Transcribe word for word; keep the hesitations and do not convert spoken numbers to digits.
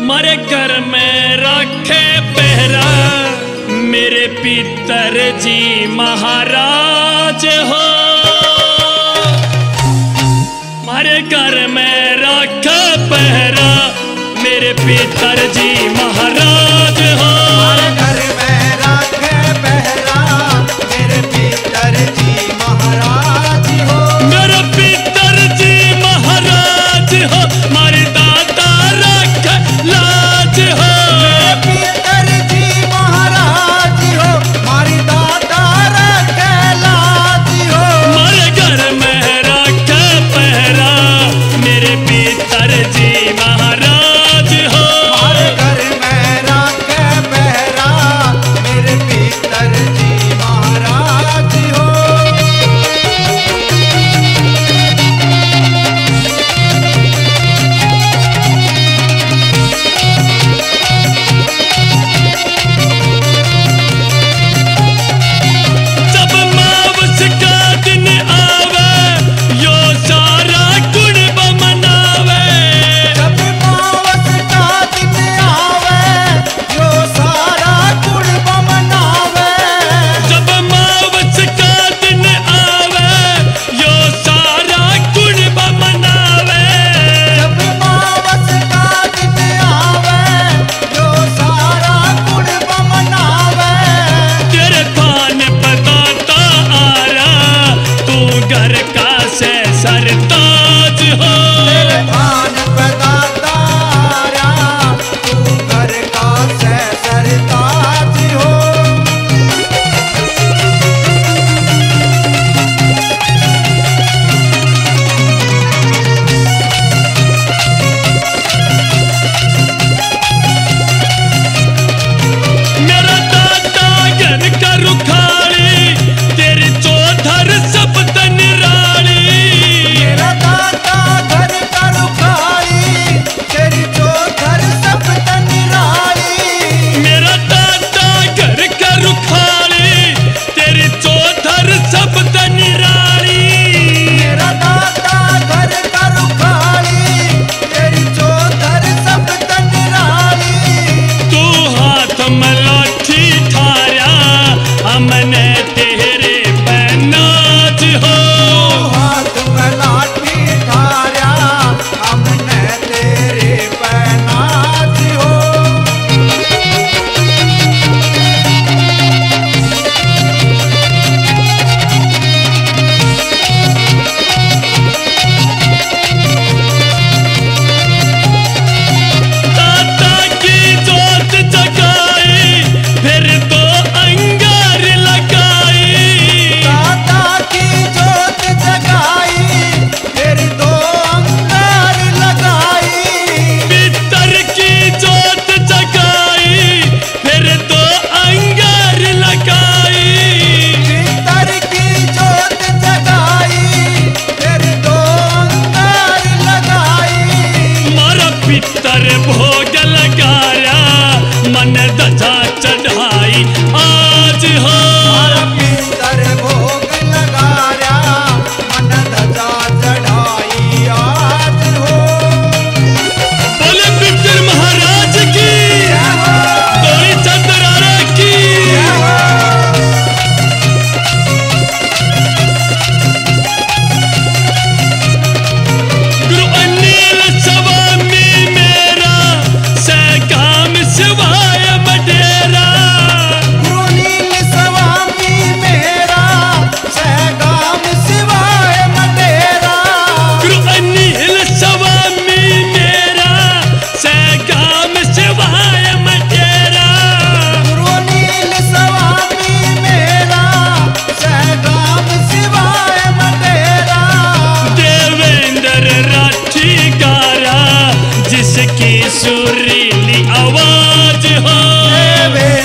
मारे घर में रखे पहरा मेरे पितर जी महाराज हो। मारे घर में रखे पहरा मेरे पितर जी महाराज हो। मारे घर में रखे पहरा मेरे पितर जी महाराज हो। मेरे पितर जी महाराज हो। मारे दादा रख लाज हो। मेरे पितर जी महाराज हो। मारी दादा रखे लाज हो। मारे घर में रख पहरा मेरे पितर जी महाराज हो। मारे घर में रखे पहरा मेरे पितर जी महाराज हो। जब मावस का दिन आवे यो सारा कुणब मनावे। जब मावस का दिन आवे यो सारा कुणब मनावे। जब मावस का दिन आवे यो सारा कुणब मनावे। जब मावस का दिन आवे यो सारा कुणब मनावे। तेरे थान बताता आ रहा तू घर का से सरताज हो। तेरे थान पे दाता आया तू घर का से सरताज हो। मेरा दादा घर का रुखाली तेरी चौधर सब निराली। मेरा दाता घर का रुखाली तेरी चौधर सब निराली। मेरा दादा घर का रुखाली तेरी चौधर सब निराली। मेरा दाता घर का रुखाली तेरी चौधर सब निराली। तू हाथ में लाठी ठाया हमने तेरे पे नाज हो। हाथ में लाठी ठाया हमने तेरे पे नाज हो। दादा की जोत जगाई फिर तो अंगार लगाई। दाता की जोत जगाई फिर दो अंगार लगाई। पितर की जोत जगाई फिर तो अंगार लगाई। पितर की जोत जगाई फिर दो अंगार लगाई। मारा पितर भोग लगाया मन दजा चढ़ाई आज हो। मारा पितर भोग लगाया मन धजा चढ़ाई आज हो। बोले पितर महाराज की गोली चंद्रारा की। गुरु अनिल स्वामी मेरा सगाम शिवाय बडेरा। गुरु नील स्वामी मेरा सहगाम शिवाय मटेरा। गुरु अनिल स्वामी मेरा सगाम शिवाय बडेरा। गुरु नील स्वामी मेरा सहगाम शिवाय मटेरा। देवेंद्र राठी गारा जिसकी सुरीली आवाज हो। देवे